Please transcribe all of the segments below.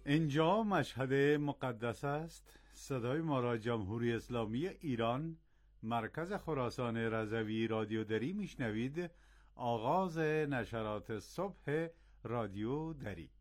اینجا مشهد مقدس است. صدای ما را جمهوری اسلامی ایران، مرکز خراسان رضوی رادیو دری میشنوید. آغاز نشرات صبح رادیو دری.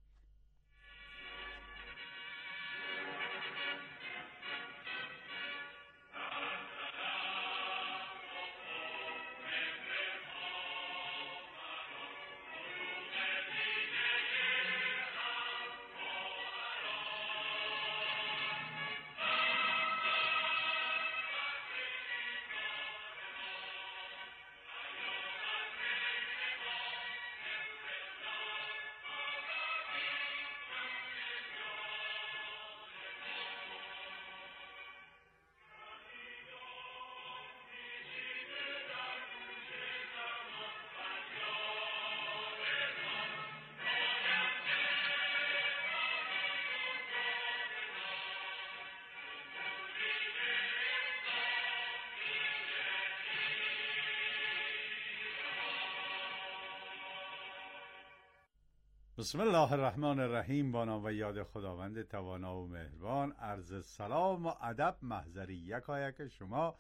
بسم الله الرحمن الرحیم. با نام و یاد خداوند توانا و مهربان. عرض سلام و ادب محضری یکایک شما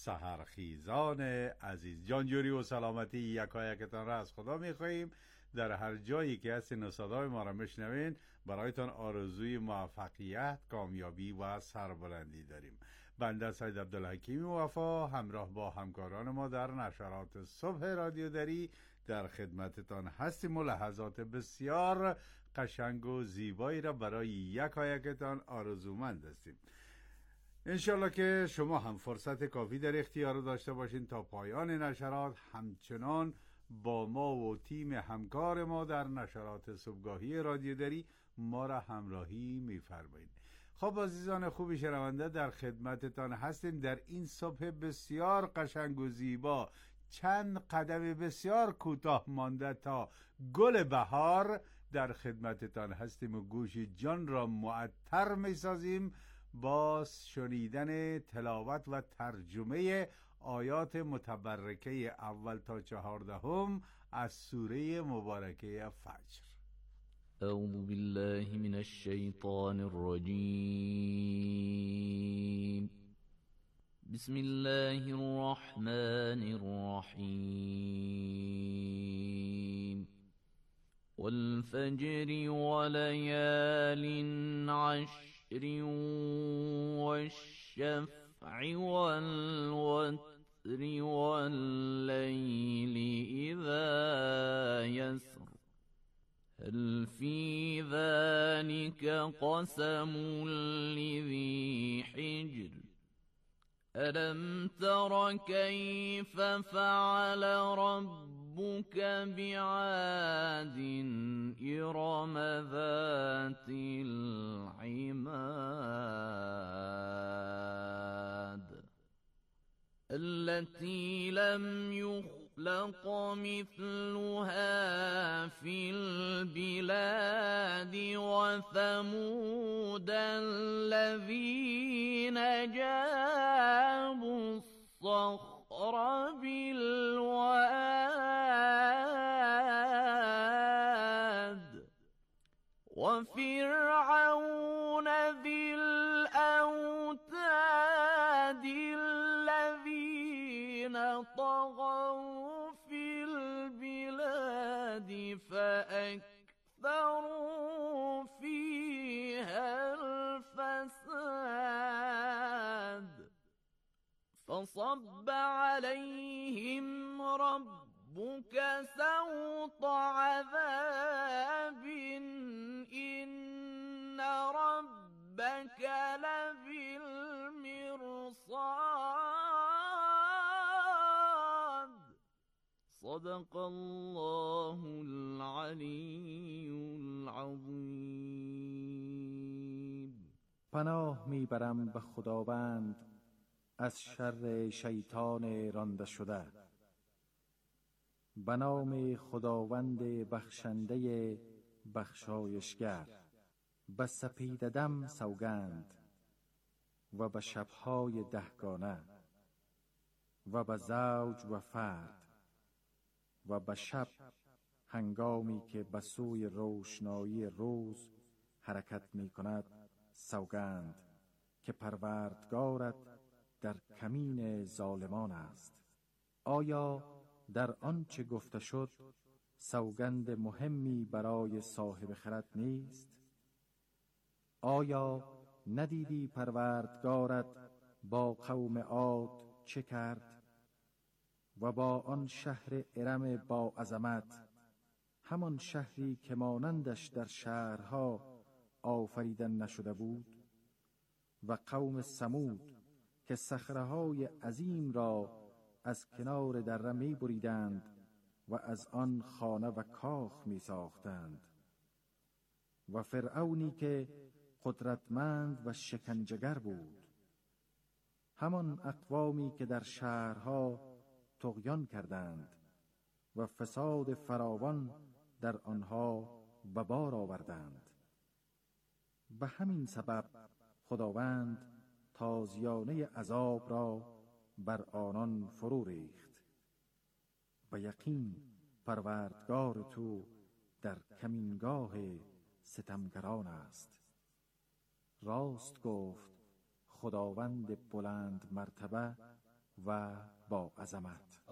سحرخیزان عزیز. جانجوری و سلامتی یکایکتان را از خدا میخواهیم. در هر جایی که هستین و صدای ما را میشنوین، برایتان آرزوی موفقیت، کامیابی و سربلندی داریم. بنده سید عبدالحکیم وفا همراه با همکاران ما در نشرات صبح رادیو دری در خدمتتان هستیم و لحظات بسیار قشنگ و زیبایی را برای یکایکتان آرزومند هستیم. انشالله که شما هم فرصت کافی در اختیار داشته باشین تا پایان نشرات همچنان با ما و تیم همکار ما در نشرات صبحگاهی رادیو دری ما را همراهی می‌فرمایید. خب عزیزان خوبی شنونده، در خدمتتان هستیم. در این صبح بسیار قشنگ و زیبا، چند قدم بسیار کوتاه مانده تا گل بهار، در خدمتتان هستیم و گوش جان را معطر می‌سازیم با شنیدن تلاوت و ترجمه آیات متبرکه اول تا 14 از سوره مبارکه فجر. اعوذ بالله من الشیطان الرجیم. بسم الله الرحمن الرحیم. والفجر وليال عشر والشفع والوتر والليل إذا يسر هل في ذلك قسم لذي حجر ألم تر كيف فعل ربك بعاد إرم ذات العماد التي لم يخلق مثلها في البلاد وثمود الذين جابوا الصخر بالواد وفرعون ذي الأوتاد الذين طغوا في البلاد فأكثروا فيها الفساد فصب عليهم ربك سوط عذاب إن ربك لبالمرصاد صدق الله العلی العظیم. پناه میبرم به خداوند از شر شیطان رانده شده. به نام خداوند بخشنده بخشایشگر. به سپید دم سوگند و به شبهای دهگانه و به زوج و فرد و به شب هنگامی که به سوی روشنایی روز حرکت می کند سوگند که پروردگارت در کمین ظالمان است. آیا در آنچه گفته شد سوگند مهمی برای صاحب خرد نیست؟ آیا ندیدی پروردگارت با قوم عاد چه کرد و با آن شهر ارم با عظمت، همان شهری که مانندش در شهرها آفریدن نشده بود، و قوم ثمود که صخره‌های عظیم را از کنار دره می بریدند و از آن خانه و کاخ می ساختند، و فرعونی که قدرتمند و شکنجه‌گر بود، همان اقوامی که در شهرها طغیان کردند و فساد فراوان در آنها به بار آوردند. به همین سبب خداوند تازیانه عذاب را بر آنان فرو ریخت. به یقین پروردگار تو در کمینگاه ستمگران است. راست گفت خداوند بلند مرتبه و با عظمت.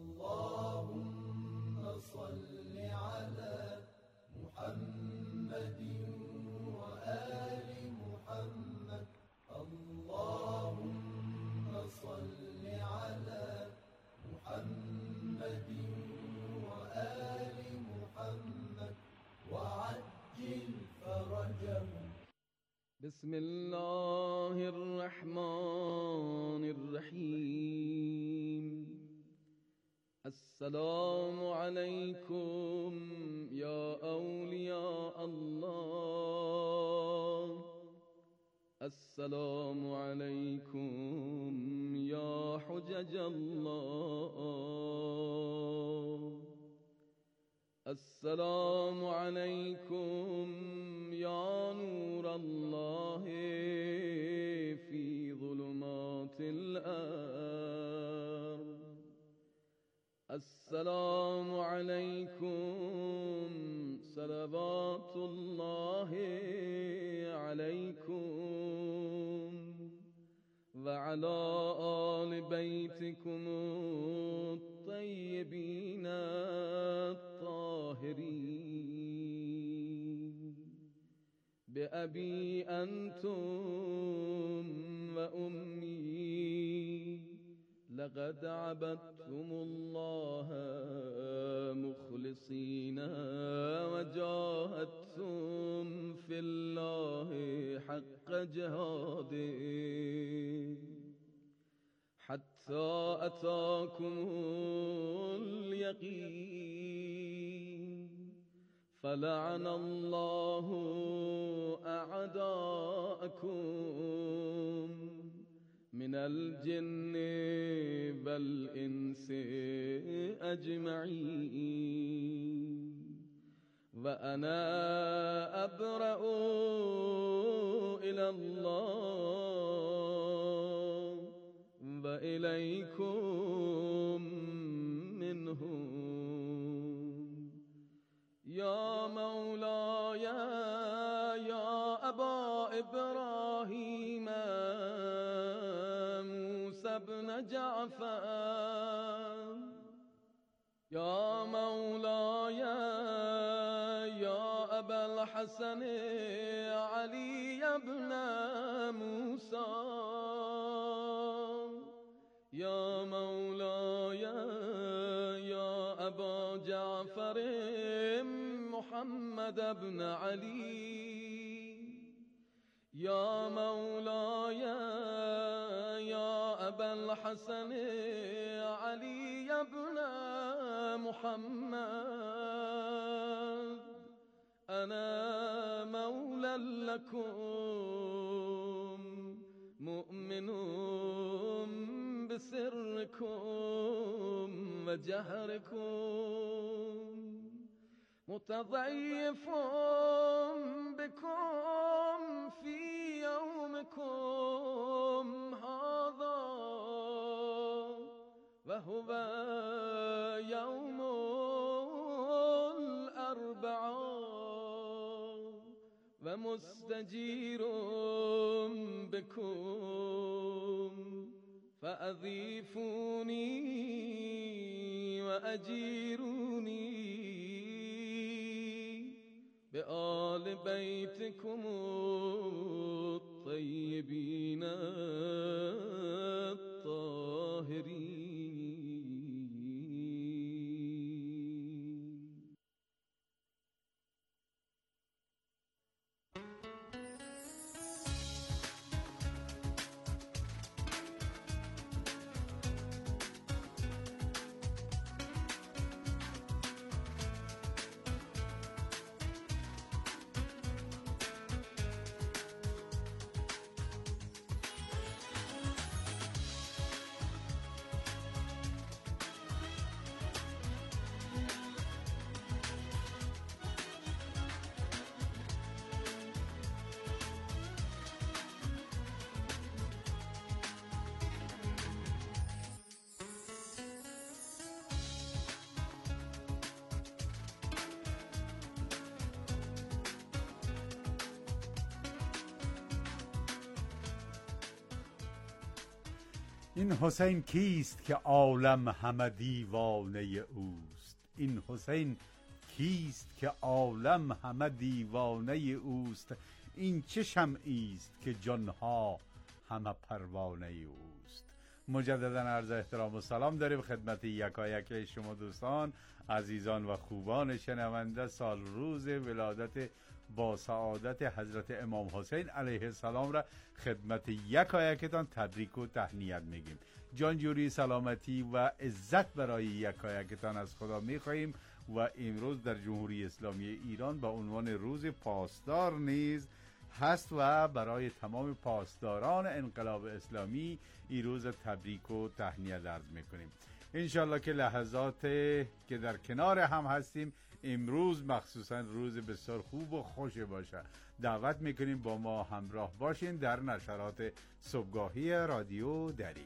اللهم صل على محمد و آل محمد. اللهم صل على محمد و آل محمد وعجل فرجهم. بسم الله الرحمن الرحیم. السلام علیکم یا اولیاء الله. السلام علیکم یا حجج الله. السلام علیکم یا نور الله فی ظلمات الارض. السلام علیکم صلوات الله علیکم و علی آل بیتکم الطیبین الطاهرین. بأبی انتم و امی لقد عبدتم الله مخلصین و جاهدتم فی الله حق جهاده حتی اتاکم الیقین. فلعن الله اعداءکم من الجن والانس اجمعین. و انا ابرأ الی الله و الیکم منهم. یا مولاي یا ابا ابراهیم موسی بن جعفر. یا مولاي یا ابا الحسن علی بن موسی. یا مولاي یا ابا جعفر محمد بن علی. یا مولاي یا ابا الحسن علی بن محمد. انا مولا لكم مؤمن بسركم وجهركم متضيف بكم في يومكم هذا وهو يوم الأربعاء و مستجیر بكم فأضيفوني وأجيروني بآل بيتكم الطيبين الطاهرين. این حسین کیست که عالم همه دیوانه اوست؟ این حسین کیست که عالم همه دیوانه اوست؟ این چه شمعی است که جانها همه پروانه اوست؟ مجددا عرض احترام و سلام داریم خدمت یکایک شما دوستان عزیزان و خوبان شنونده. سال روز ولادت با سعادت حضرت امام حسین علیه السلام را خدمت یکایکتان تبریک و تهنیت میگیم. جانجوری، سلامتی و عزت برای یکایکتان از خدا میخواییم و امروز در جمهوری اسلامی ایران با عنوان روز پاسدار نیز هست و برای تمام پاسداران انقلاب اسلامی این روز تبریک و تهنیت عرض میکنیم. انشالله که لحظات که در کنار هم هستیم امروز مخصوصا روز بسیار خوب و خوش باشه. دعوت میکنیم با ما همراه باشین در نشرات صبحگاهی رادیو دری.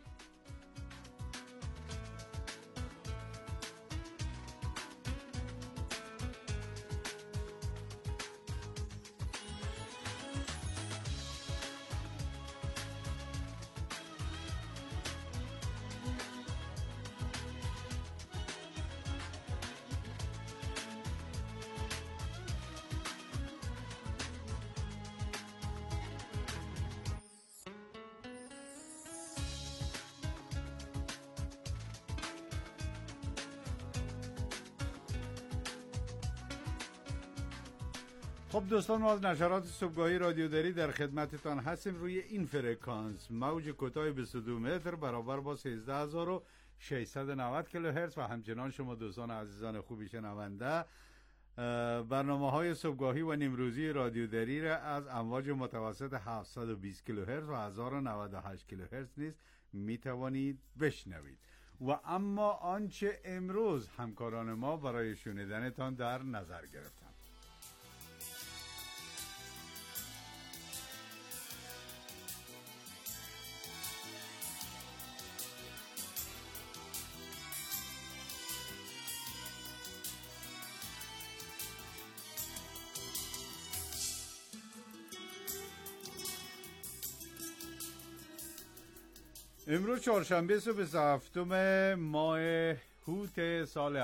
خب دوستان، ما از نشرات صبحگاهی رادیو دری در خدمتتان هستیم روی این فرکانس موج کوتاه 22 متر برابر با 13690 کیلوهرتز و همچنان شما دوستان عزیزان خوبی شنونده برنامه های صبحگاهی و نیمروزی رادیو دری را از امواج متوسط 720 کیلوهرتز و 1098 کیلوهرتز نیز می توانید بشنوید. و اما آنچه امروز همکاران ما برای شنیدنتان در نظر گرفتند. امروز چهارشنبه 27 ماه هوت سال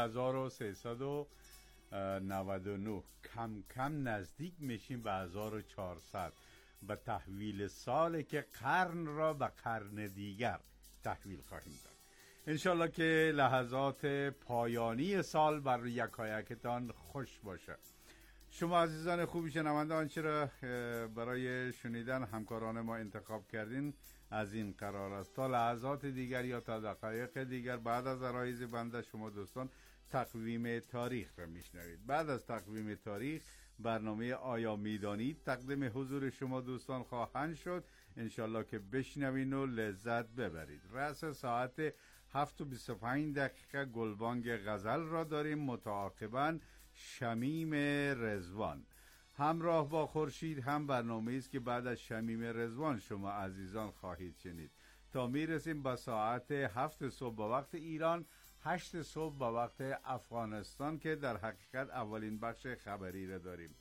1399 کم کم نزدیک میشیم به 1400 به تحویل سال که قرن را به قرن دیگر تحویل خواهیم داد. انشالله که لحظات پایانی سال بر یکایکتان خوش باشه. شما عزیزان خوبی شنونده آنچه را برای شنیدن همکاران ما انتخاب کردین از این قرار است تا لحظات دیگر یا تا دقایق دیگر بعد از عرایض بنده شما دوستان تقویم تاریخ را میشنوید. بعد از تقویم تاریخ برنامه آیا میدانید تقدیم حضور شما دوستان خواهند شد. انشالله که بشنوین و لذت ببرید. رأس ساعت 7:25 گلبانگ غزل را داریم، متعاقباً شمیم رضوان. همراه با خورشید هم برنامه است که بعد از شمیم رضوان شما عزیزان خواهید شنید تا میرسیم به ساعت 7 صبح به وقت ایران، 8 صبح به وقت افغانستان که در حقیقت اولین بخش خبری را داریم.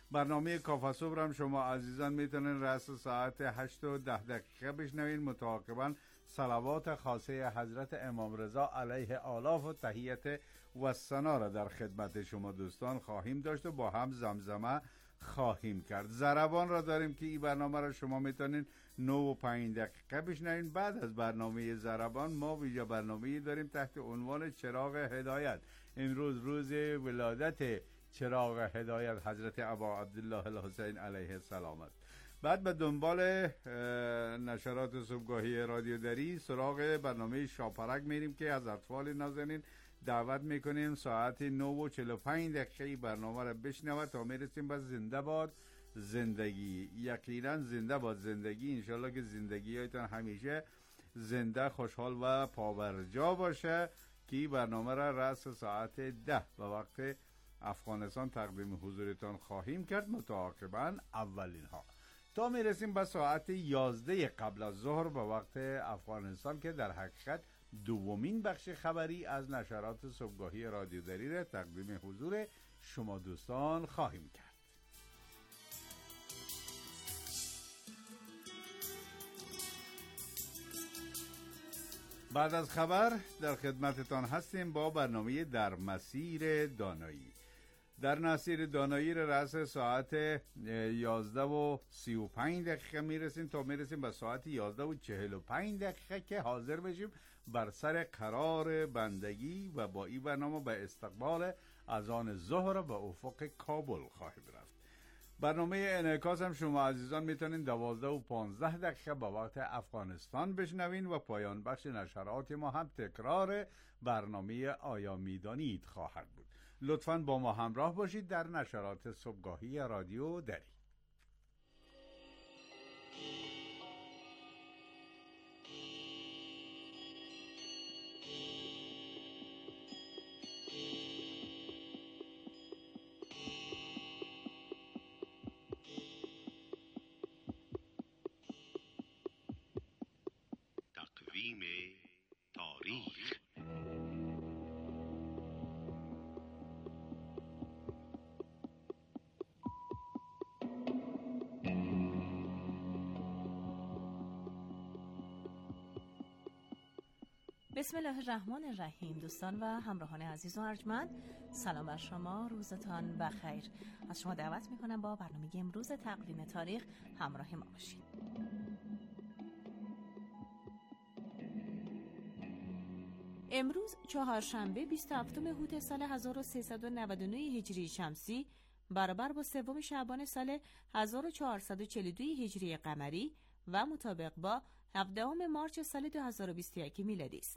برنامه کافه صبح هم شما عزیزان میتونین رأس ساعت 8:10 بشنوین. متعاقبا صلوات خاصه حضرت امام رضا علیه آلاف و تحیت و ثنا را در خدمت شما دوستان خواهیم داشت و با هم زمزمه خواهیم کرد. ضربان را داریم که این برنامه را شما میتونین 9:05 بشنوین. بعد از برنامه ضربان ما ویژه برنامه‌ای داریم تحت عنوان چراغ هدایت. امروز روز ولادت چراغ هدایت حضرت ابا عبدالله الحسین علیه السلام است. بعد به دنبال نشرات صبحگاهی رادیو دری سراغ برنامه شاپرک میریم که از اطفال نازنین دعوت میکنیم ساعت 9:45 برنامه را بشنوید تا میرسیم به زنده باد زندگی. یقینا زنده باد زندگی. انشالله که زندگی هایتان همیشه زنده، خوشحال و پابرجا باشه که برنامه را رأس ساعت 10 به وقت افغانستان تقدیم حضورتان خواهیم کرد. متعاقبا اولین ها تا میرسیم به ساعت 11 قبل از ظهر به وقت افغانستان که در حقیقت دومین بخش خبری از نشرات صبحگاهی رادیو دری را تقدیم حضور شما دوستان خواهیم کرد. بعد از خبر در خدمتتان هستیم با برنامه در مسیر دانایی. در مسیر دانایی رأس ساعت 11:35 میرسیم تا میرسیم به ساعت 11:45 که حاضر بشیم بر سر قرار بندگی و با این برنامه به استقبال اذان ظهر به افق کابل خواهیم رفت. برنامه انعکاس هم شما عزیزان میتونین 12:15 به وقت افغانستان بشنوین و پایان بخش نشرات ما هم تکرار برنامه آیا میدانید خواهد بود. لطفاً با ما همراه باشید در نشرات صبحگاهی رادیو دری. تقویم تاریخ. بسم الله الرحمن الرحیم. دوستان و همراهان عزیز و ارجمند، سلام بر شما، روزتان بخیر. از شما دعوت میکنم با برنامه امروز تقویم تاریخ همراه ما باشید. امروز چهارشنبه 27 هوت سال 1399 هجری شمسی برابر با 3 شعبان سال 1442 هجری قمری و مطابق با 17 مارس سال 2021 میلادی است.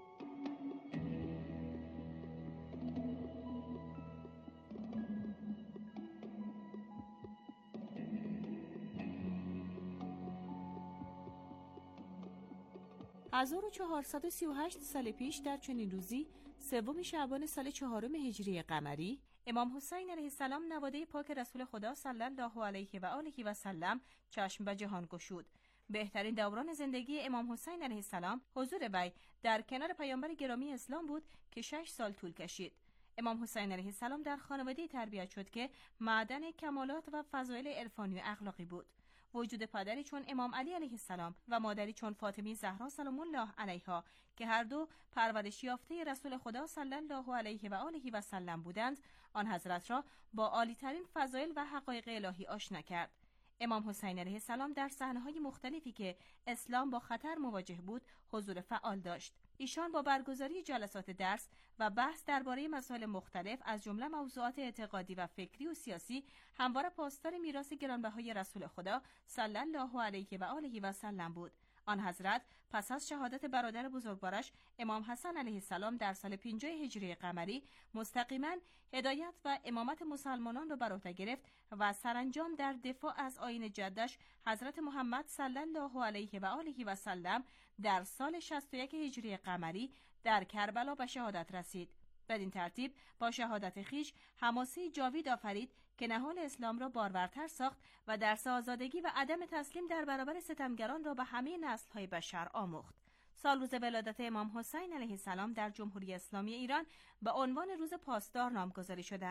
از 1438 سال پیش در چنین روزی 3 شعبان سال 4 هجری قمری امام حسین علیه السلام نواده پاک رسول خدا صلی الله علیه و آله و سلم چشم به جهان گشود. بهترین دوران زندگی امام حسین علیه السلام حضور وی در کنار پیامبر گرامی اسلام بود که 6 سال طول کشید. امام حسین علیه السلام در خانواده‌ای تربیت شد که معدن کمالات و فضایل عرفانی و اخلاقی بود. وجود پدری چون امام علی علیه السلام و مادری چون فاطمه زهرا سلام الله علیها که هر دو پرورش یافته رسول خدا صلی الله علیه و آله و سلم بودند، آن حضرت را با عالی‌ترین فضایل و حقایق الهی آشنا کرد. امام حسین علیه السلام در صحنه‌های مختلفی که اسلام با خطر مواجه بود حضور فعال داشت. ایشان با برگزاری جلسات درس و بحث درباره مسائل مختلف از جمله موضوعات اعتقادی و فکری و سیاسی همواره پاسدار میراث گرانبهای رسول خدا صلی الله علیه و آله و سلم بود. آن حضرت پس از شهادت برادر بزرگوارش امام حسن علیه السلام در سال 50 هجری قمری مستقیما هدایت و امامت مسلمانان را بر عهده گرفت و سرانجام در دفاع از آیین جدش حضرت محمد صلی الله علیه و آله و سلم در سال 61 هجری قمری در کربلا به شهادت رسید. بدین ترتیب با شهادت خیش حماسه جاوید آفرید که نهال اسلام را بارورتر ساخت و درس آزادگی و عدم تسلیم در برابر ستمگران را به همه نسل‌های بشر آموخت. سال روز ولادت امام حسین علیه السلام در جمهوری اسلامی ایران به عنوان روز پاسدار نامگذاری شده است.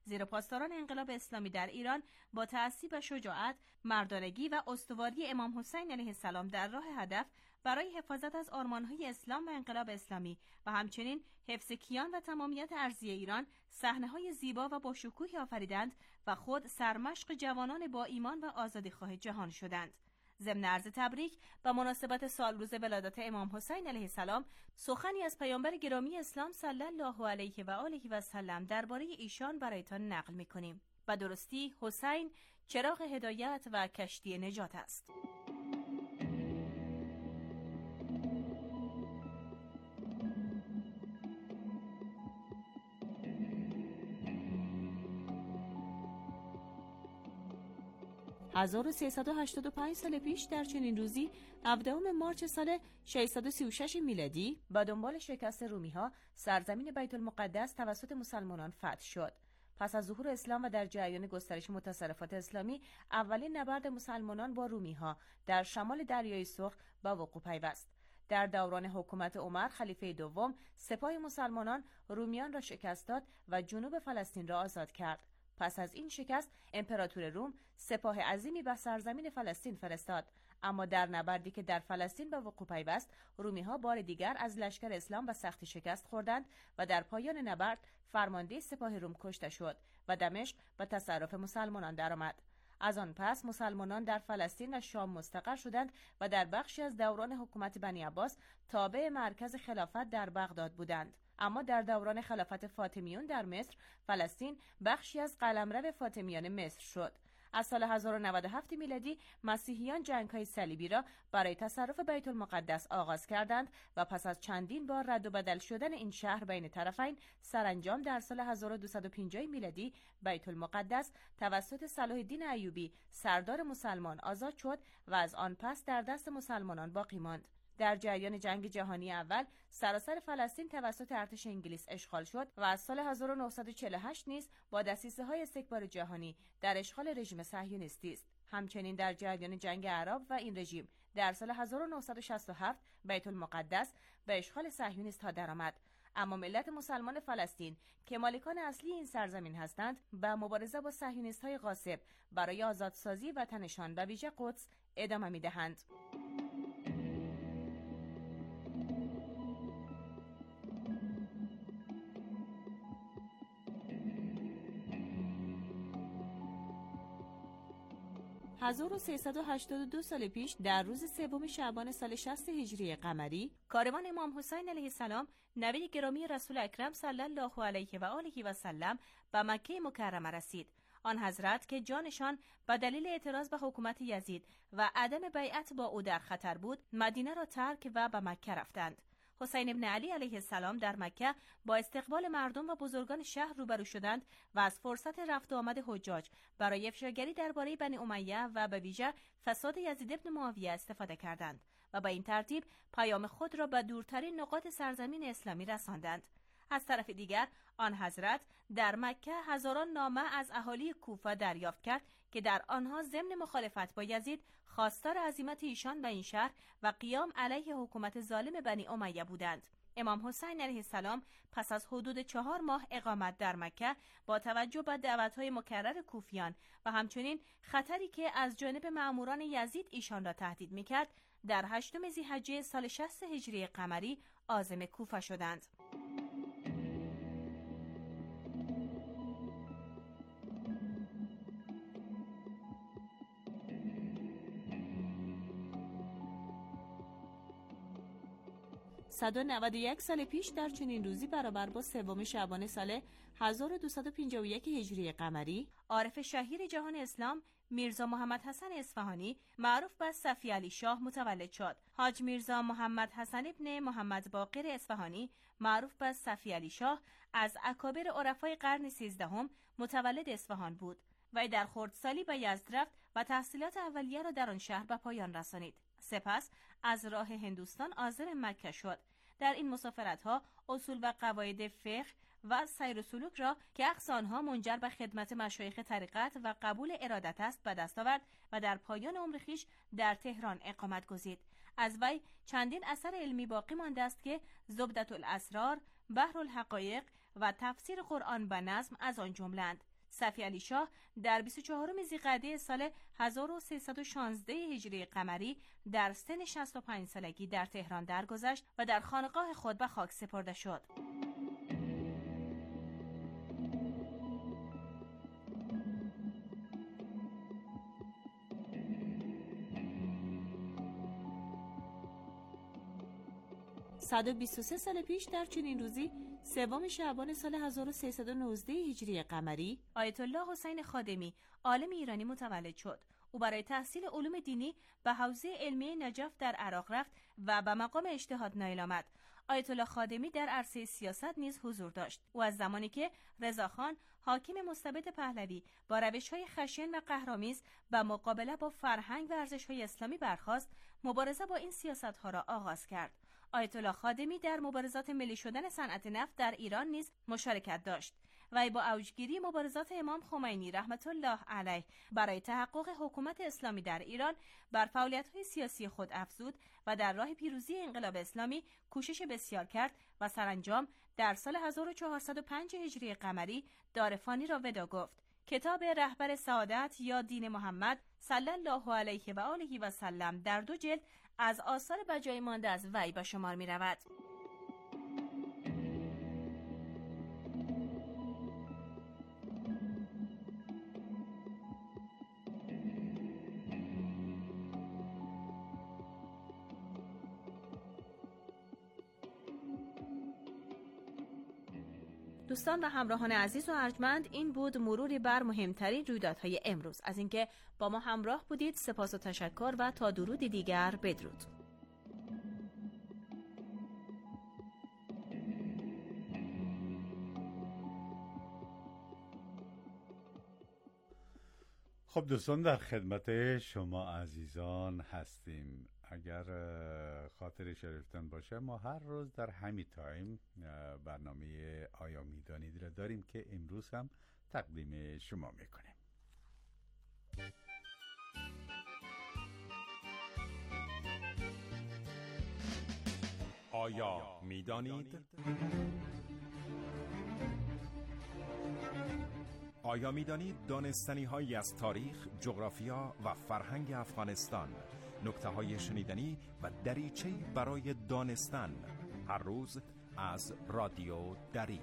زیرا پاسداران انقلاب اسلامی در ایران با تأسیب و شجاعت، مردانگی و استواری امام حسین علیه السلام در راه هدف برای حفاظت از آرمان‌های اسلام و انقلاب اسلامی و همچنین حفظ کیان و تمامیت ارضی ایران صحنه‌های زیبا و با شکوهی آفریدند و خود سرمشق جوانان با ایمان و آزادیخواه جهان شدند. ضمن عرض تبریک و مناسبت سالروز ولادت امام حسین علیه السلام، سخنی از پیامبر گرامی اسلام صلی الله علیه و آله و سلم درباره ایشان برایتان نقل می‌کنیم. و درستی حسین چراغ هدایت و کشتی نجات است. « 1385 سال پیش در چنین روزی 17 مارس سال 636 میلادی با دنبال شکست رومی‌ها سرزمین بیت المقدس توسط مسلمانان فتح شد. پس از ظهور اسلام و در جریان گسترش متصرفات اسلامی، اولین نبرد مسلمانان با رومی‌ها در شمال دریای سرخ به وقوع پیوست. در دوران حکومت عمر خلیفه دوم، سپاه مسلمانان رومیان را شکست داد و جنوب فلسطین را آزاد کرد. پس از این شکست، امپراتور روم سپاه عظیمی به سرزمین فلسطین فرستاد، اما در نبردی که در فلسطین به وقوع پیوست، رومی‌ها بار دیگر از لشکر اسلام به سختی شکست خوردند و در پایان نبرد فرمانده سپاه روم کشته شد و دمشق به تصرف مسلمانان درآمد. از آن پس مسلمانان در فلسطین و شام مستقر شدند و در بخشی از دوران حکومت بنی عباس تابع مرکز خلافت در بغداد بودند. اما در دوران خلافت فاطمیون در مصر، فلسطین بخشی از قلمرو فاطمیان مصر شد. از سال 1097 میلادی مسیحیان جنگ‌های صلیبی را برای تصرف بیت المقدس آغاز کردند و پس از چندین بار رد و بدل شدن این شهر بین طرفین، سرانجام در سال 1250 میلادی بیت المقدس توسط صلاح الدین ایوبی سردار مسلمان آزاد شد و از آن پس در دست مسلمانان باقی ماند. در جریان جنگ جهانی اول سراسر فلسطین توسط ارتش انگلیس اشغال شد و از سال 1948 نیز با دسیسه‌های استکبار جهانی در اشغال رژیم صهیونیستی است. همچنین در جریان جنگ عرب و این رژیم در سال 1967 بیت المقدس به اشغال صهیونیست‌ها درآمد. اما ملت مسلمان فلسطین که مالکان اصلی این سرزمین هستند، به مبارزه با صهیونیست‌های غاصب برای آزادسازی وطنشان و ویژه قدس ادامه می‌دهند. « 1382 سال پیش در روز سوم شعبان سال 60 هجری قمری، کاروان امام حسین علیه السلام نوه گرامی رسول اکرم صلی الله علیه و آله و سلم به مکه مکرمه رسید. آن حضرت که جانشان به دلیل اعتراض به حکومت یزید و عدم بیعت با او در خطر بود، مدینه را ترک و به مکه رفتند. حسین ابن علی علیه السلام در مکه با استقبال مردم و بزرگان شهر روبرو شدند و از فرصت رفت و آمد حجاج برای افشاگری درباره بنی امیه و به ویژه فساد یزید ابن معاویه استفاده کردند و با این ترتیب پیام خود را به دورترین نقاط سرزمین اسلامی رساندند. از طرف دیگر آن حضرت در مکه هزاران نامه از اهالی کوفه دریافت کرد که در آنها ضمن مخالفت با یزید خواستار عزیمت ایشان به این شهر و قیام علیه حکومت ظالم بنی امیه بودند. امام حسین علیه السلام پس از حدود 4 ماه اقامت در مکه با توجه به دعوت‌های مکرر کوفیان و همچنین خطری که از جانب مأموران یزید ایشان را تهدید می‌کرد، در 8 ذی‌حجه سال 60 هجری قمری عازم کوفه شدند. « 191 سال پیش در چنین روزی برابر با سوم شعبان سال 1251 هجری قمری، عارف شهیر جهان اسلام میرزا محمد حسن اصفهانی معروف به صفی علی شاه متولد شد. حاج میرزا محمد حسن ابن محمد باقر اصفهانی معروف به صفی علی شاه از اکابر عرفای قرن 13 متولد اصفهان بود. وی در خردسالی به یزد رفت و تحصیلات اولیه را در آن شهر به پایان رسانید. سپس از راه هندوستان عازم مکه شد. در این مسافرت‌ها اصول و قواعد فقه و سیر و سلوک را که اخص آنها منجر به خدمت مشایخ طریقت و قبول ارادت است به دست آورد و در پایان عمر خویش در تهران اقامت گزید. از وی چندین اثر علمی باقی مانده است که زبدة الاسرار، بحر الحقایق و تفسیر قرآن به نظم از آن جمله‌اند. صفی علی شاه در 24 ذیقعده سال 1316 هجری قمری در سن 65 سالگی در تهران درگذشت و در خانقاه خود به خاک سپرده شد. صد و 23 سال پیش در چنین روزی 3 شعبان سال 1319 هجری قمری آیت الله حسین خادمی عالم ایرانی متولد شد. او برای تحصیل علوم دینی به حوزه علمیه نجف در عراق رفت و به مقام اجتهاد نائل آمد. آیت الله خادمی در عرصه سیاست نیز حضور داشت. او از زمانی که رضاخان حاکم مستبد پهلوی با روش‌های خشن و قهرآمیز و مقابله با فرهنگ و ارزش‌های اسلامی برخاست، مبارزه با این سیاست‌ها را آغاز کرد. آیت الله خادمی در مبارزات ملی شدن صنعت نفت در ایران نیز مشارکت داشت و با اوجگیری مبارزات امام خمینی رحمت الله علیه برای تحقق حکومت اسلامی در ایران بر فعالیت‌های سیاسی خود افزود و در راه پیروزی انقلاب اسلامی کوشش بسیار کرد و سرانجام در سال 1405 هجری قمری دارفانی را ودا گفت. کتاب رهبر سعادت یا دین محمد صلی الله علیه و آله و سلم در 2 جلد از آثار بجای مانده از وی به شمار می رود. دوستان و همراهان عزیز و ارجمند، این بود مروری بر مهمترین رویدادهای امروز. از اینکه با ما همراه بودید سپاس و تشکر و تا درودی دیگر بدرود. خب دوستان، در خدمت شما عزیزان هستیم. اگر خاطر شریفتان باشه ما هر روز در همین تایم برنامه آیا میدانید را داریم که امروز هم تقدیم شما میکنیم. آیا میدانید؟ آیا میدانید دانستنی هایی از تاریخ، جغرافیا و فرهنگ افغانستان، نکته های شنیدنی و دریچه‌ای برای دانستن، هر روز از رادیو دری.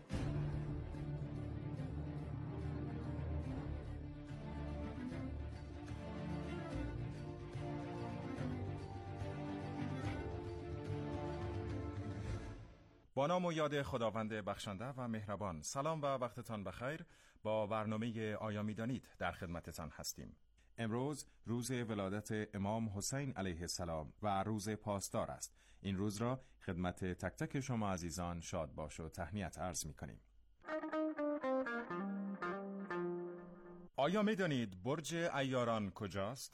با نام و یاد خداوند بخشنده و مهربان. سلام و وقتتان بخیر. با برنامه آیا میدانید در خدمتتان هستیم. امروز روز ولادت امام حسین علیه السلام و روز پاسدار است. این روز را خدمت تک تک شما عزیزان شاد باش و تهنیت عرض می کنیم. آیا می دانید برج عیاران کجاست؟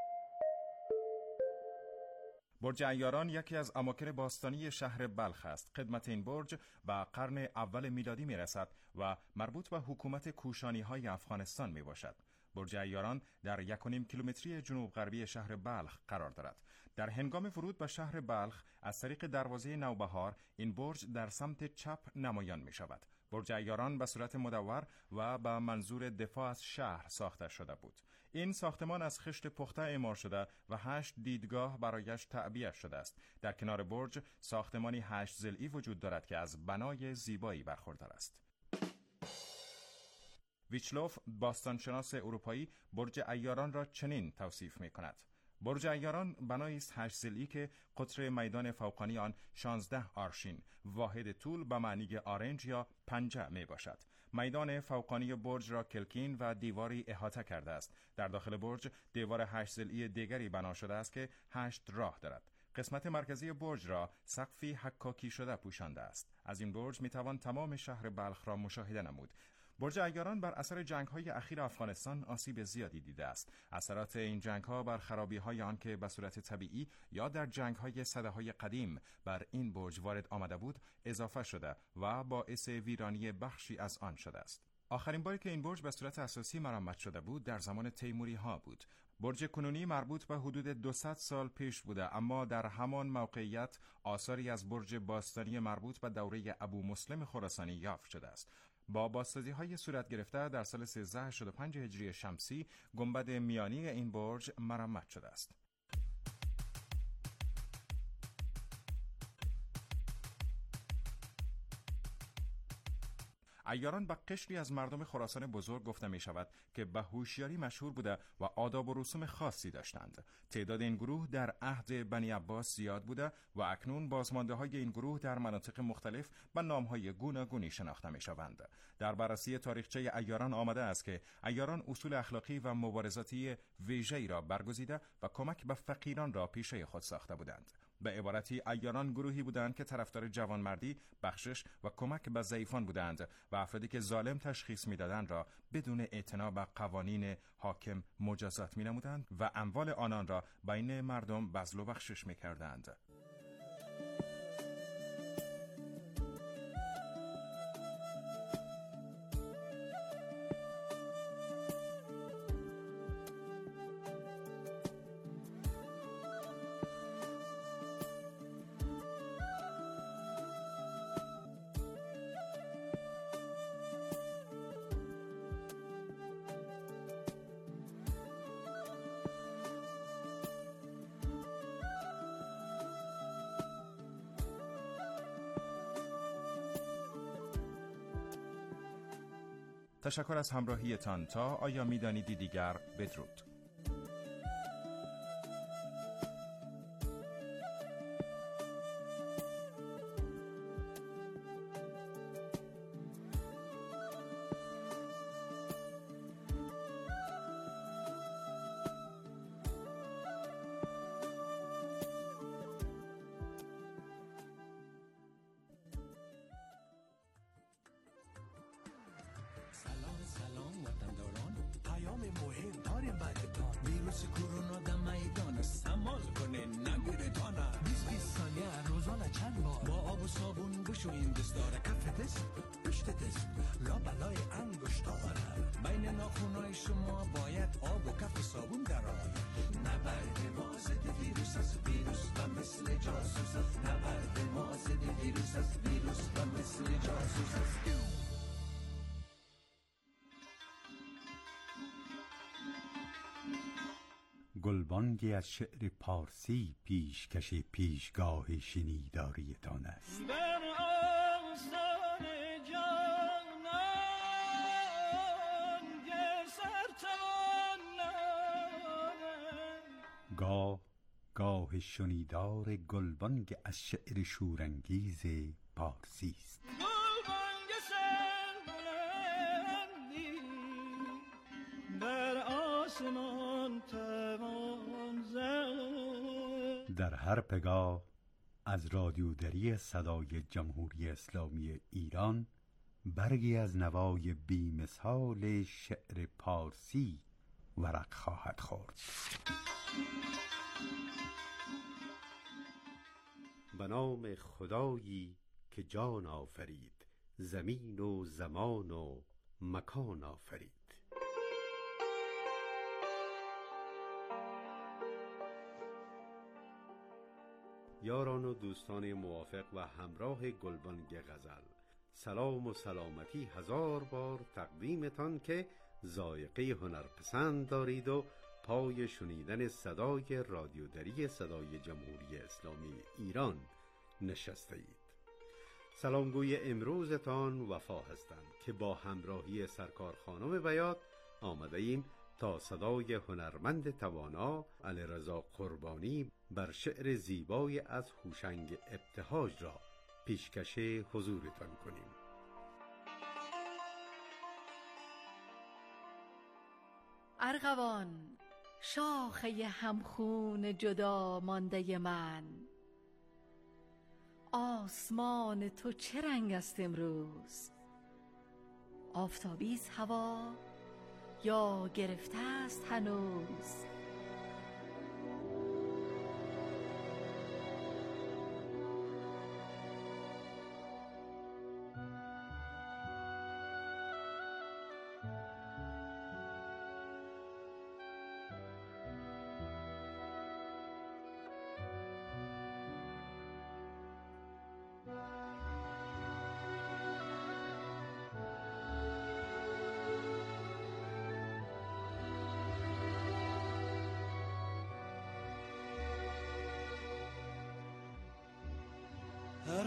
برج عیاران یکی از اماکن باستانی شهر بلخ است. خدمت این برج به قرن اول میلادی می رسد و مربوط به حکومت کوشانی های افغانستان می باشد. برج عیاران در 1.5 کیلومتری جنوب غربی شهر بلخ قرار دارد. در هنگام ورود به شهر بلخ از طریق دروازه نوبهار این برج در سمت چپ نمایان می شود. برج عیاران به صورت مدور و به منظور دفاع از شهر ساخته شده بود. این ساختمان از خشت پخته اعمار شده و 8 دیدگاه برایش تعبیه شده است. در کنار برج ساختمانی 8 ضلعی وجود دارد که از بنای زیبایی برخوردار است. ویچلوف باستانشناس اروپایی برج عیاران را چنین توصیف می کند: برج عیاران بنایی است 8 ضلعی که قطر میدان فوقانی آن 16 آرشین، واحد طول به معنی آرنج یا پنجه می باشد. میدان فوقانی برج را کلکین و دیواری احاطه کرده است. در داخل برج دیوار 8 ضلعی دیگری بنا شده است که 8 راه دارد. قسمت مرکزی برج را سقفی حکاکی شده پوشانده است. از این برج می توان تمام شهر بلخ را مشاهده نمود. برج عیاران بر اثر جنگ‌های اخیر افغانستان آسیب زیادی دیده است. اثرات این جنگ‌ها بر خرابی‌های آن که به صورت طبیعی یا در جنگ‌های سده‌های قدیم بر این برج وارد آمده بود اضافه شده و باعث ویرانی بخشی از آن شده است. آخرین باری که این برج به صورت اساسی مرمت شده بود در زمان تیموری‌ها بود. برج کنونی مربوط به حدود 200 سال پیش بوده، اما در همان موقعیت آثاری از برج باستانی مربوط به دوره ابو مسلم خراسانی یافت شده است. با بازسازی‌های صورت گرفته در سال 1385 هجری شمسی گنبد میانی این برج مرمت شده است. عیاران به قشری از مردم خراسان بزرگ گفته می شود که به هوشیاری مشهور بوده و آداب و رسوم خاصی داشتند. تعداد این گروه در عهد بنی عباس زیاد بوده و اکنون بازمانده های این گروه در مناطق مختلف به نام های گوناگونی شناخته می شوند. در بررسی تاریخچه عیاران آمده است که عیاران اصول اخلاقی و مبارزاتی ویژه‌ای را برگزیده و کمک به فقیران را پیشه خود ساخته بودند. به عبارتی عیاران گروهی بودند که طرفدار جوانمردی، بخشش و کمک به ضعیفان بودند و افرادی که ظالم تشخیص می‌دادند را بدون اعتنا به قوانین حاکم مجازات می‌نمودند و اموال آنان را بین مردم بذل و بخشش می‌کردند. تشکر از همراهیتان. تا آیا می‌دانیدی دیگر؟ بدرود. سلام وطنداران، پیام مهم داریم براتان. ویروس کرونا در میدان سمال کنه نگیره تانا. 20 ثانیه روزانه چند بار با آب و صابون بشوین دستاره. کف دست، پشت دست، لا بلای انگشتاره. بین ناخونای شما باید آب و کف صابون درآید. نبرد ما ضد ویروس است، ویروس و مثل جاسوس است. نبرد ما ضد ویروس است، ویروس و مثل جاسوس است. گلبانگی از شعر پارسی پیشکش پیشگاه شنیداریتان است. بر آستان جانان گر سر توانم، گاه شنیدار گلبانگ از شعر شورانگیز پارسی است. گلبانگ سربلندی بر آسمان توان زد. در هر پگاه از رادیودری صدای جمهوری اسلامی ایران برگی از نوای بی‌مثال شعر پارسی ورق خواهد خورد. به نام خدایی که جان آفرید، زمین و زمان و مکان آفرید. یاران و دوستان موافق و همراه گلبانگ غزل، سلام و سلامتی هزار بار تقدیمتان که ذائقه هنرپسند دارید و پای شنیدن صدای رادیودری صدای جمهوری اسلامی ایران نشسته اید. سلامگوی امروزتان وفا هستم که با همراهی سرکار خانم بیات آمده ایم تا صدای هنرمند توانا علیرضا قربانی بر شعر زیبای از هوشنگ ابتهاج را پیشکش حضورتان کنیم. ارغوان شاخه همخون جدا مانده من، آسمان تو چه رنگ است امروز؟ آفتابیز هوا یا گرفته است هنوز؟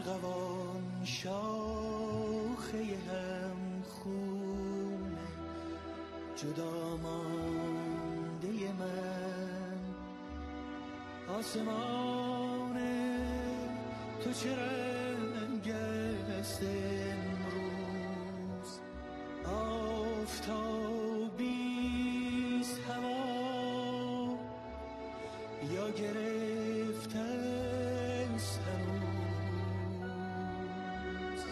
ارغوان شاخه هم خونه جدا مانده من. آسمان تو چه رنگ است امروز؟ آفتابیست هوا یا گرفته است هنوز؟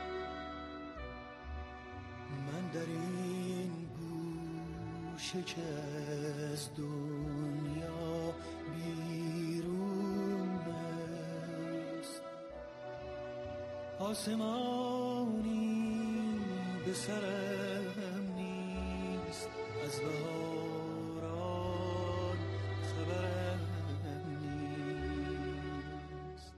من در این گوشه که از دنیا بیرون است، آسمانی به سرم نیست، از بهاران خبرم نیست.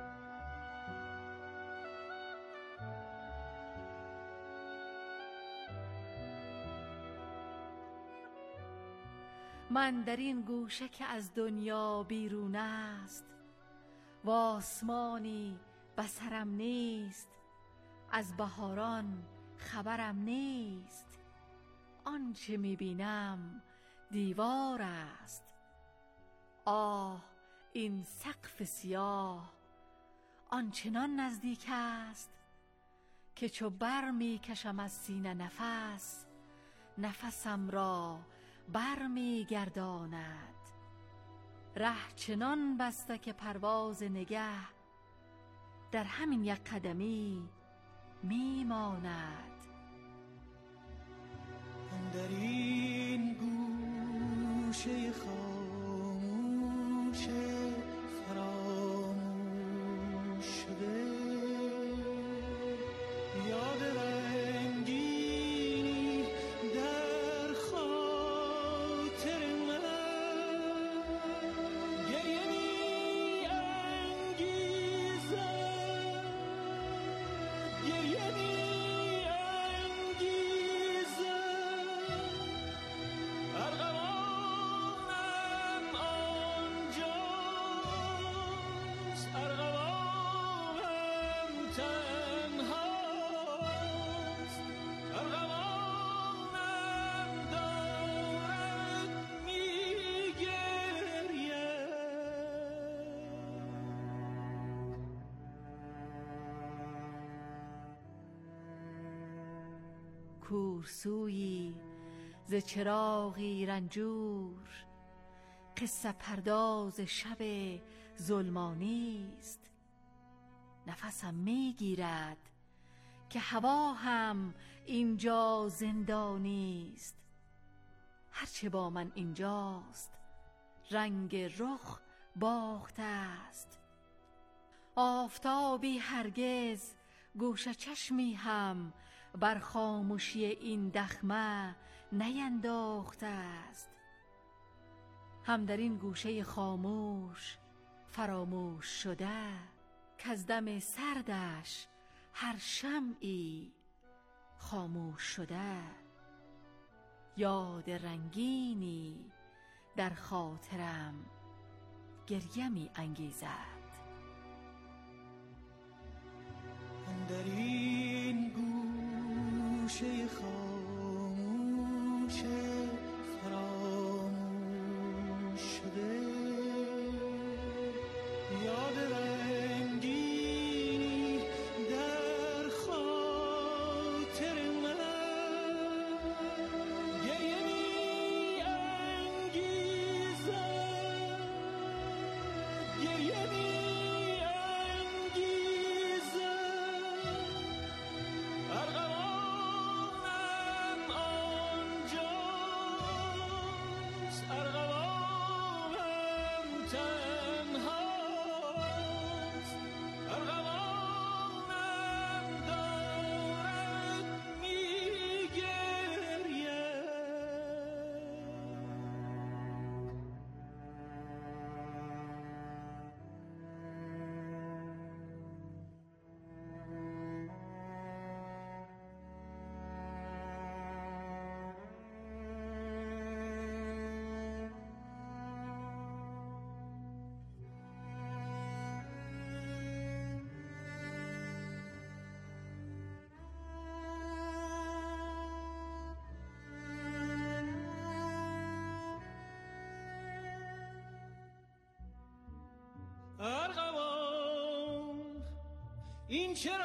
من در این گوشه که از دنیا بیرون است و آسمانی بصرم نیست، از بهاران خبرم نیست. آنچه میبینم دیوار است، آه این سقف سیاه آنچنان نزدیک است که چو بر میکشم از سینه نفس، نفسم را بر میگرداند. ره چنان بسته که پرواز نگه در همین یک قدمی میماند. در این گوشه خاموش فراموش شده یاد رنگی در خاطر من گریه می انگیزد، گریه می کورسویی ز چراغی رنجور، قصه پرداز شب ظلمانی است. نفسم میگیرد که هوا هم اینجا زندانی است. هرچه با من اینجاست رنگ رخ باخته است. آفتابی هرگز گوشه چشمی هم بر خاموشی این دخمه نینداخته است. هم در این گوشه خاموش فراموش شده که از دم سردش هر شمعی خاموش شده. یاد رنگینی در خاطرم گریه می انگیزد. در این گوشه خاموش فراموش شده یاد رنگی در خاطر من گریه می انگیزد، گریه می این چه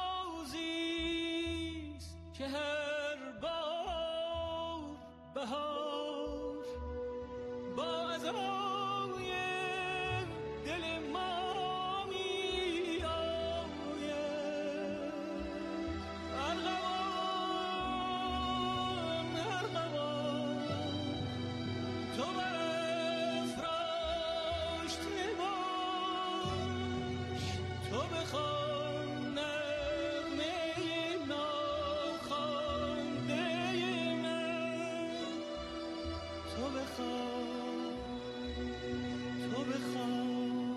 رازیست که هر بار بهار با عزای دل ما می آید. ارغوان تو برافراشته باش، تو بخوان نغمه ناخوانده من، تو بخوان، تو بخوان.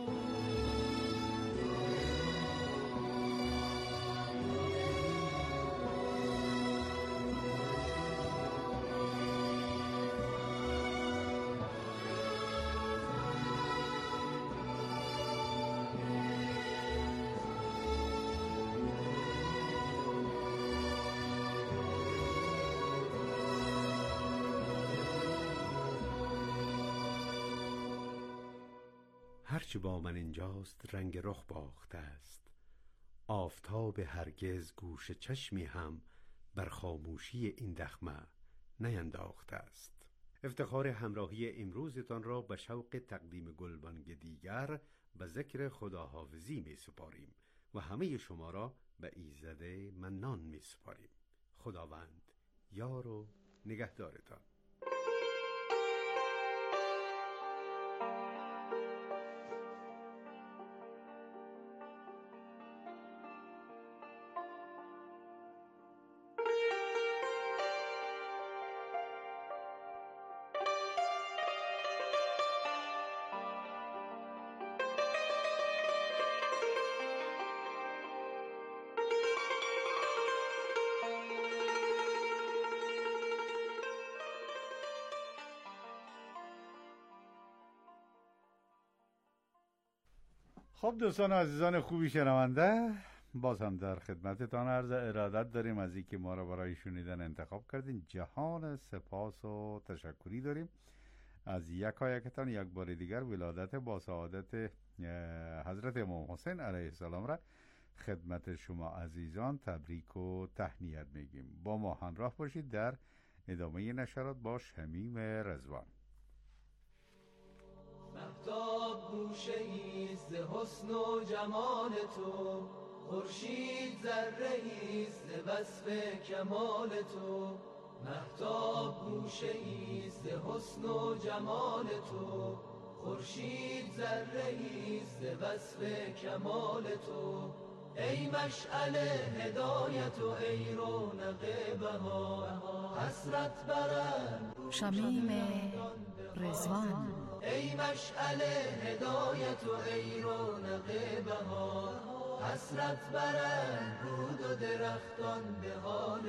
هرچه با من اینجاست رنگ رخ باخته است، آفتاب هرگز گوش چشمی هم بر خاموشی این دخمه نینداخته است. افتخار همراهی امروزتان را به شوق تقدیم گلبانگ دیگر به ذکر خداحافظی می سپاریم و همه شما را به ایزد منان می سپاریم. خداوند یار و نگهدارتان. خب دوستان عزیزان خوبی شنونده، باز هم در خدمتتان عرض ارادت داریم از اینکه ما را برای شنیدن انتخاب کردین. جهان سپاس و تشکری داریم از یکایکتان. یک بار دیگر ولادت با سعادت حضرت امام حسین علیه السلام را خدمت شما عزیزان تبریک و تهنیت میگیم. با ما همراه باشید در ادامه نشرات با شمیم رضوان. مهتاب گوشه ایست ز حسن و جمال تو، خورشید ذره ایست ز وصف کمال تو. مهتاب گوشه ایست ز حسن و جمال تو، خورشید ذره ایست ز وصف کمال تو. ای مشعل هدایت و ای رونق بهار، حسرت برند شمیم رضوان. ای مشعل هدایت و ای رونق بهار، حسرت برند رود و درختان به حال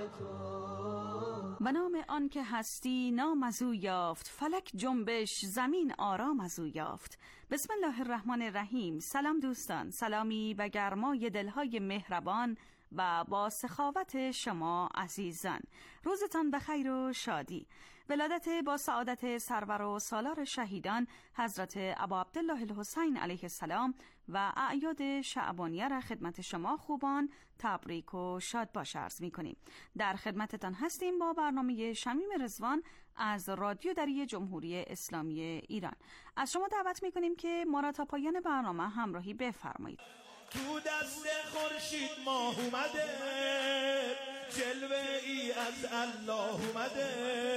تو. به نام آن که هستی نام از او یافت، فلک جنبش زمین آرام از او یافت. بسم الله الرحمن الرحیم. سلام دوستان، سلامی به گرمای دلهای مهربان و با سخاوت شما عزیزان. روزتان بخیر و شادی. ولادت با سعادت سرور و سالار شهیدان حضرت ابا عبدالله الحسین علیه السلام و اعیاد شعبانیه را خدمت شما خوبان تبریک و شاد باش عرض می کنیم. در خدمتتان هستیم با برنامه شمیم رضوان از رادیو دری جمهوری اسلامی ایران. از شما دعوت می کنیم که ما را تا پایان برنامه همراهی بفرمایید. تو دست خورشید ماه اومده، جلوه ای از الله اومده،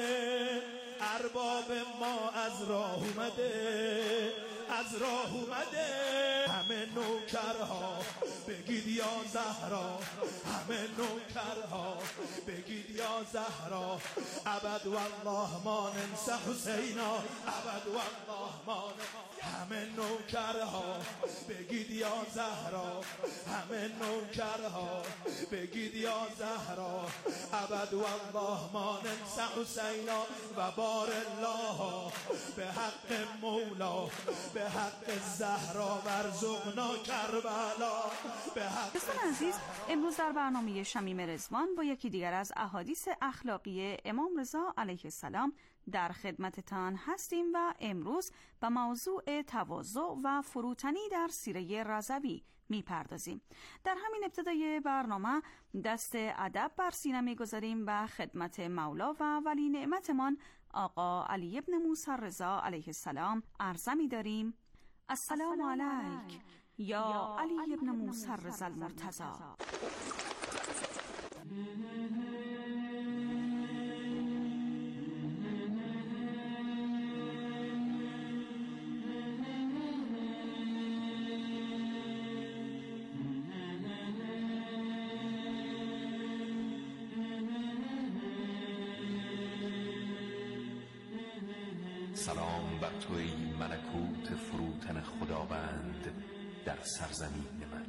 ارباب ما از راه اومده، از راه اومده. همه نوکرها بگید یا زهرا، همه نوکرها بگید یا زهرا. ابد والله ما ننسى حسینا، ابد والله ما ننسى. همه نوکرها بگید یا زهرا، همه نوکرها بگید یا زهرا. ابد والله ما ننسى حسینا و بار الله به حق مولا، به حق زهرا ورزقنا کربلا، به حق. دوستان عزیز، امروز در برنامه شمیم رضوان با یکی دیگر از احادیث اخلاقی امام رضا علیه السلام در خدمتتان هستیم و امروز به موضوع تواضع و فروتنی در سیره رضوی میپردازیم. در همین ابتدای برنامه دست ادب بر سینه میگذاریم و خدمت مولا و ولی نعمتمان آقا علی ابن موسی رضا علیه السلام عرضه می‌داریم: السلام علیک یا علی ابن موسی رضا المرتضی. سلام بر تو ای ملکوت فروتن خداوند در سرزمین من.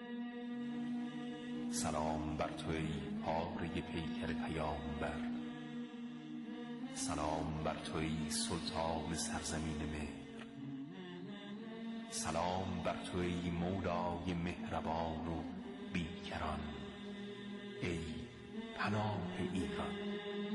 سلام بر تو ای پاره پیکر پیامبر. سلام بر تو ای سلطان سرزمین مهر. سلام بر تو ای مولای مهربان و بیکران، ای پناه ایران.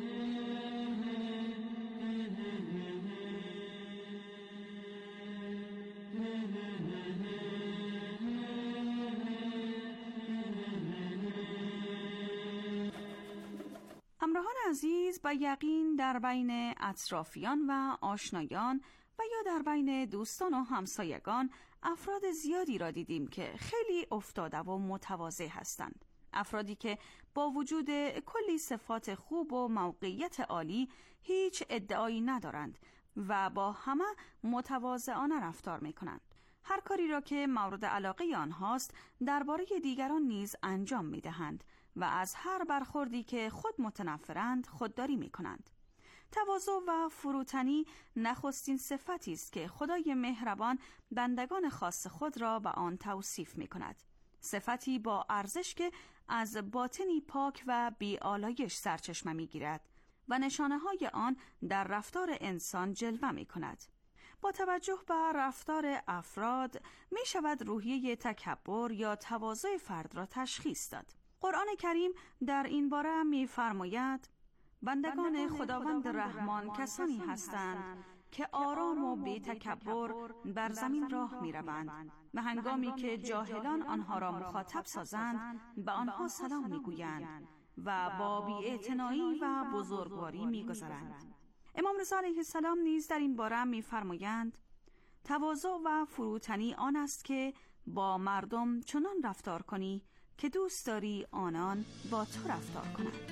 همراهان عزیز، به یقین در بین اطرافیان و آشنایان و یا در بین دوستان و همسایگان افراد زیادی را دیدیم که خیلی افتاده و متواضع هستند. افرادی که با وجود کلی صفات خوب و موقعیت عالی هیچ ادعایی ندارند و با همه متواضعانه رفتار می کنند. هر کاری را که مورد علاقه آنهاست درباره دیگران نیز انجام می دهند و از هر برخوردی که خود متنفرند خودداری می کنند. تواضع و فروتنی نخستین صفتی است که خدای مهربان بندگان خاص خود را به آن توصیف می کند. صفتی با ارزش که از باطنی پاک و بی‌آلایش سرچشمه می گیرد و نشانه های آن در رفتار انسان جلوه می کند. با توجه به رفتار افراد می شود روحیه تکبر یا تواضع فرد را تشخیص داد. قرآن کریم در این باره می فرماید: بندگان خداوند رحمان کسانی هستند که آرام و بی تکبر بر زمین راه می روند و هنگامی که جاهلان آنها را مخاطب سازند به آنها سلام می گویند و با بی‌اعتنایی و بزرگواری می گذرند. امام رضا علیه السلام نیز در این باره می فرمایند: تواضع و فروتنی آن است که با مردم چنان رفتار کنی که دوست داری آنان با تو رفتار کنند.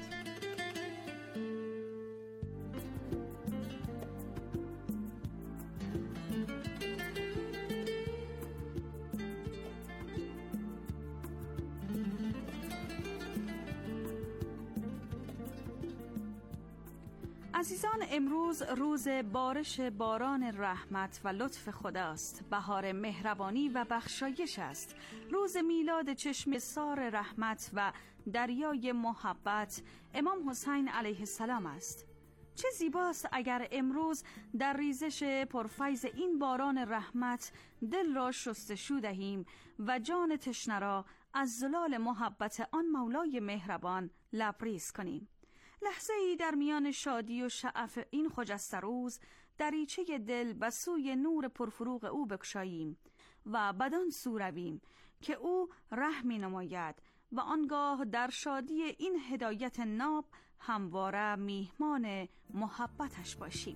عزیزان، امروز روز بارش باران رحمت و لطف خداست. بهار مهربانی و بخشایش است. روز میلاد چشم سار رحمت و دریای محبت امام حسین علیه السلام است. چه زیباست اگر امروز در ریزش پرفیض این باران رحمت دل را شستشو دهیم و جان تشنه را از زلال محبت آن مولای مهربان لبریز کنیم. لحظه ای در میان شادی و شعف این خجسته روز دریچه دل به سوی نور پرفروغ او بگشاییم و بدان سو رویم که او رحمی نماید و آنگاه در شادی این هدایت ناب همواره میهمان محبتش باشیم.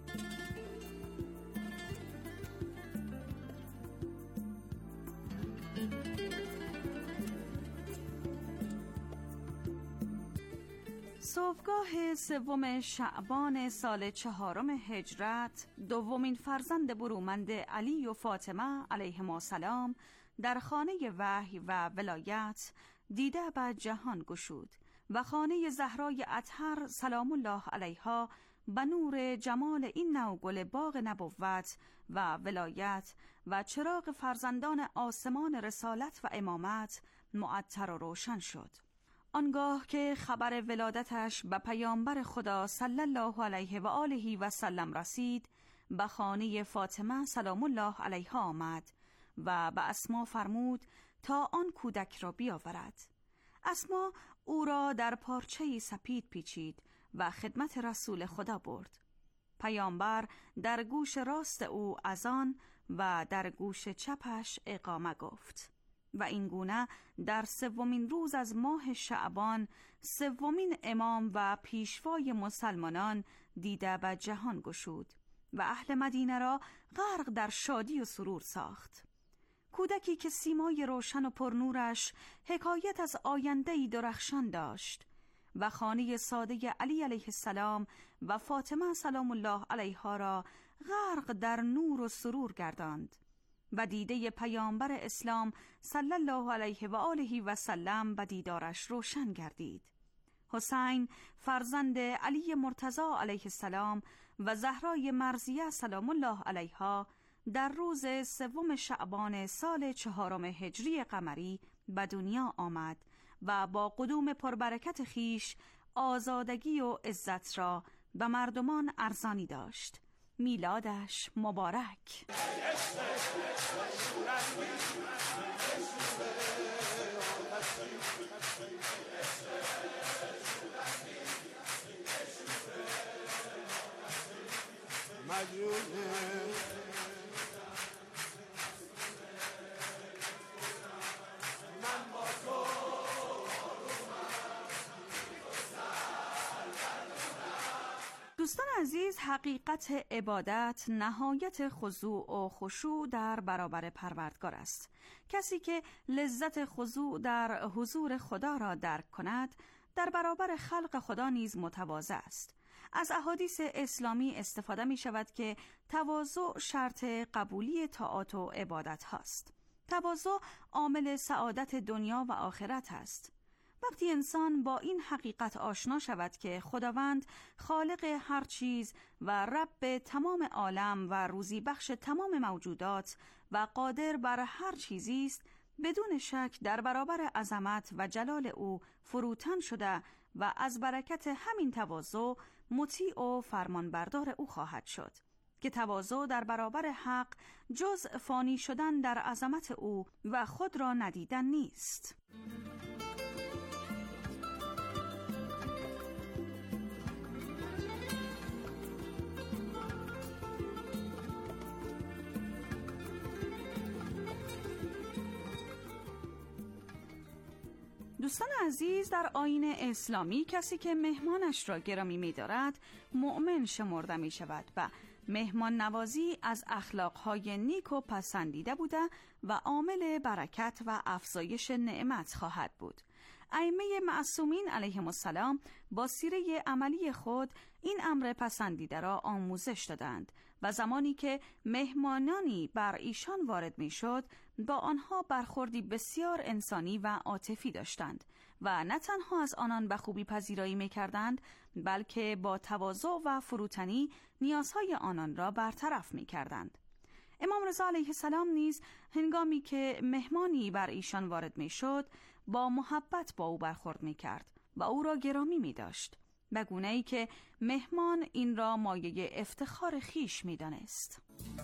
صبحگاه 3 شعبان سال 4 هجرت، دومین فرزند برومند علی و فاطمه علیهما السلام در خانه وحی و ولایت دیده به جهان گشود و خانه زهرای اطهر سلام الله علیها به نور جمال این نوگل باغ نبوت و ولایت و چراغ فرزندان آسمان رسالت و امامت معطر و روشن شد. آنگاه که خبر ولادتش به پیامبر خدا صلی الله علیه و آله و سلم رسید، به خانه فاطمه سلام الله علیها آمد و به اسما فرمود تا آن کودک را بیاورد. اسما او را در پارچه‌ای سپید پیچید و خدمت رسول خدا برد. پیامبر در گوش راست او اذان و در گوش چپش اقامه گفت. و این گونه در 3 روز از ماه شعبان 3 امام و پیشوای مسلمانان دیده به جهان گشود و اهل مدینه را غرق در شادی و سرور ساخت. کودکی که سیمای روشن و پرنورش حکایت از آینده‌ای درخشان داشت و خانه ساده علی علیه السلام و فاطمه سلام الله علیها را غرق در نور و سرور گرداند و دیده پیامبر اسلام صلی الله علیه و آله و سلم به دیدارش روشن گردید. حسین فرزند علی مرتضی علیه السلام و زهرای مرضیه سلام الله علیها در روز 3 شعبان سال 4 هجری قمری به دنیا آمد و با قدوم پربرکت خیش آزادگی و عزت را به مردمان ارزانی داشت. میلادش مبارک. دوستان عزیز، حقیقت عبادت نهایت خضوع و خشوع در برابر پروردگار است. کسی که لذت خضوع در حضور خدا را درک کند، در برابر خلق خدا نیز متواضع است. از احادیث اسلامی استفاده می شود که تواضع شرط قبولی طاعات و عبادت هاست. تواضع عامل سعادت دنیا و آخرت است. وقتی انسان با این حقیقت آشنا شود که خداوند خالق هر چیز و رب تمام عالم و روزی بخش تمام موجودات و قادر بر هر چیزی است، بدون شک در برابر عظمت و جلال او فروتن شده و از برکت همین تواضع مطیع و فرمانبردار او خواهد شد که تواضع در برابر حق جز فانی شدن در عظمت او و خود را ندیدن نیست. دوستان عزیز، در آیین اسلامی کسی که مهمانش را گرامی می‌دارد مؤمن شمرده می شود و مهمان نوازی از اخلاقهای نیک و پسندیده بوده و عامل برکت و افزایش نعمت خواهد بود. ائمه معصومین علیهم السلام با سیره عملی خود این امر پسندیده را آموزش دادند و زمانی که مهمانانی بر ایشان وارد می شد با آنها برخوردی بسیار انسانی و عاطفی داشتند و نه تنها از آنان به خوبی پذیرایی می کردند بلکه با تواضع و فروتنی نیازهای آنان را برطرف می کردند. امام رضا علیه السلام نیز هنگامی که مهمانی بر ایشان وارد می شد با محبت با او برخورد می کرد و او را گرامی می داشت به گونه‌ای که مهمان این را مایه افتخار خیش می دانست.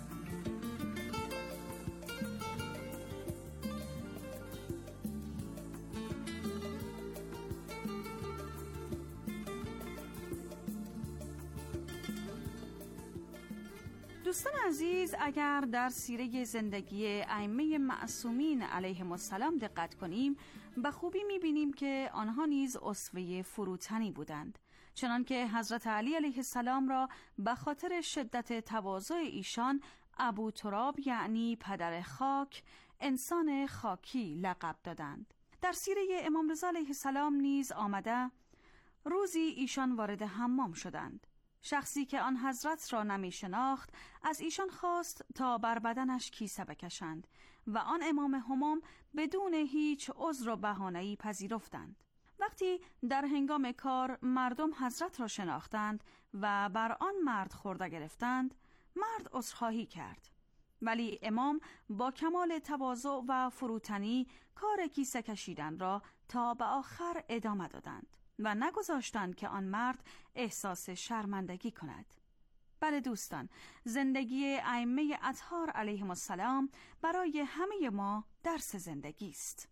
دوستان عزیز، اگر در سیره زندگی ائمه معصومین علیهم السلام دقت کنیم به خوبی می‌بینیم که آنها نیز اسوه فروتنی بودند، چنان که حضرت علی علیه السلام را به خاطر شدت تواضع ایشان ابو تراب یعنی پدر خاک، انسان خاکی لقب دادند. در سیره امام رضا علیه السلام نیز آمده روزی ایشان وارد حمام شدند. شخصی که آن حضرت را نمی شناخت از ایشان خواست تا بر بدنش کیسه بکشند و آن امام حمام بدون هیچ عذر و بهانه‌ای پذیرفتند. وقتی در هنگام کار مردم حضرت را شناختند و بر آن مرد خورده گرفتند، مرد عذرخواهی کرد، ولی امام با کمال تواضع و فروتنی کار کیسه کشیدن را تا به آخر ادامه دادند و نگذاشتند که آن مرد احساس شرمندگی کند. بله دوستان، زندگی ائمه اطهار علیهم السلام برای همه ما درس زندگی است.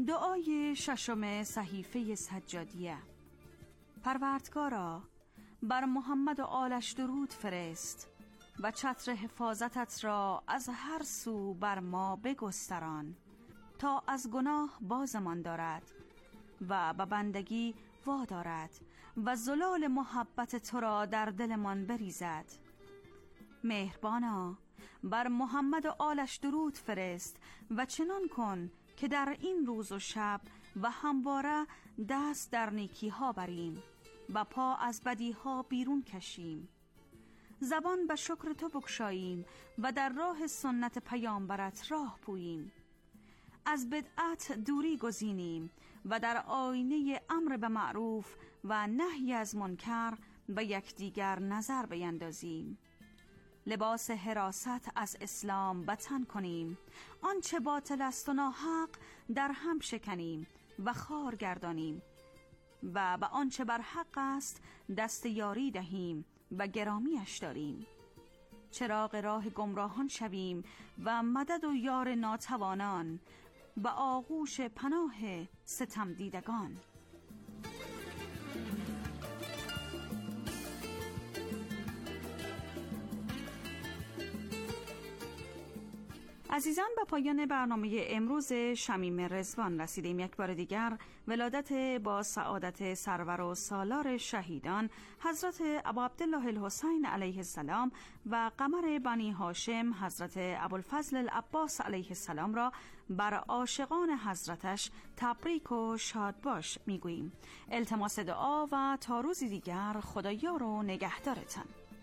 دعای ششم صحیفه سجادیه. پروردگارا، بر محمد و آلش درود فرست و چتر حفاظتت را از هر سو بر ما بگستران تا از گناه بازمان دارد و به بندگی وادارد و زلال محبت تو را در دلمان بریزد. مهربانا، بر محمد و آلش درود فرست و چنان کن که در این روز و شب و همواره دست در نیکی ها بریم و پا از بدی ها بیرون کشیم، زبان به شکر تو بگشاییم و در راه سنت پیامبرت راه پوییم، از بدعت دوری گزینیم و در آینه امر به معروف و نهی از منکر به یکدیگر نظر بیندازیم، لباس حراست از اسلام به تن کنیم، آنچه باطل است و ناحق در هم شکنیم و خار گردانیم و به آنچه بر حق است دست یاری دهیم و گرامیش داریم، چراغ راه گمراهان شویم و مدد و یار ناتوانان و آغوش پناه ستم دیدگان. عزیزان، به پایان برنامه امروز شمیم رضوان رسیدیم. یک بار دیگر ولادت با سعادت سرور و سالار شهیدان حضرت ابو عبدالله الحسین علیه السلام و قمر بنی هاشم حضرت ابوالفضل العباس علیه السلام را بر عاشقان حضرتش تبریک و شاد باش میگوییم. التماس دعا و تا روزی دیگر خدایار و نگهدارتان.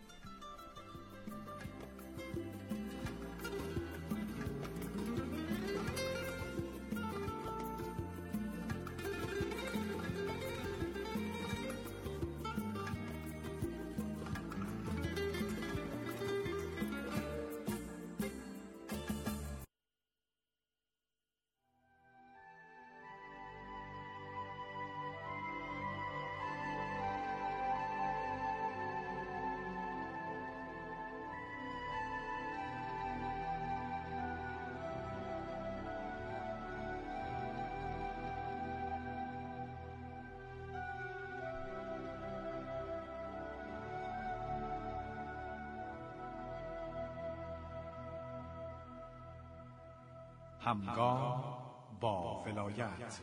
همگام با ولایت.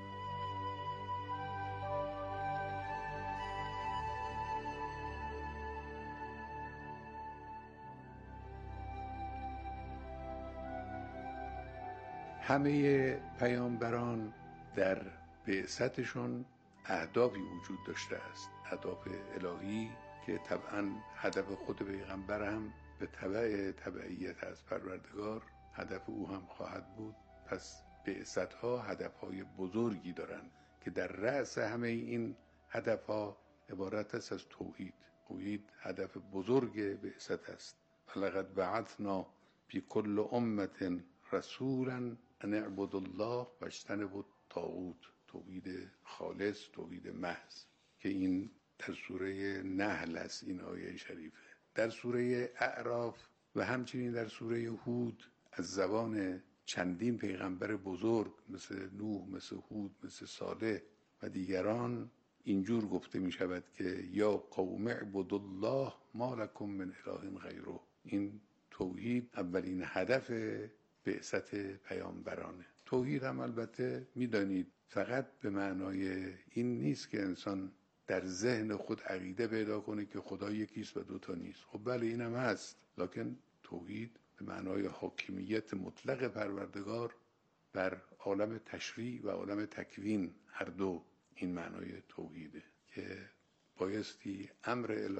همه پیامبران در بعثتشون اهدافی وجود داشته است، اهداف الهی که طبعا هدف خود پیغمبر هم به تبع تبعیت از پروردگار هدف او هم خواهد بود. پس بعثت‌ها هدف‌های بزرگی دارند که در رأس همه این هدف‌ها عبارت است از توحید. توحید هدف بزرگ بعثت است. ولقد بعثنا فی کل امة رسولا ان اعبدوا الله واجتنبوا الطاغوت. توحید خالص، توحید محض، که این در سوره نحل است این آیه شریفه. در سوره اعراف و همچنین در سوره هود از زبان چندین پیغمبر بزرگ مثل نوح، مثل هود، مثل صالح و دیگران اینجور گفته می شود که یا قوم اعبدوا الله ما لکم من اله غیره. این توحید اولین هدف بعثت پیامبرانه. توحید هم البته میدانید فقط به معنای این نیست که انسان در ذهن خود عقیده پیدا کنه که خدا یکیست و دوتا نیست. خب بله این هم هست، لکن توحید به معنای حاکمیت مطلق پروردگار بر عالم تشریع و عالم تکوین، هر دو این معنای توحیده که بایستی امر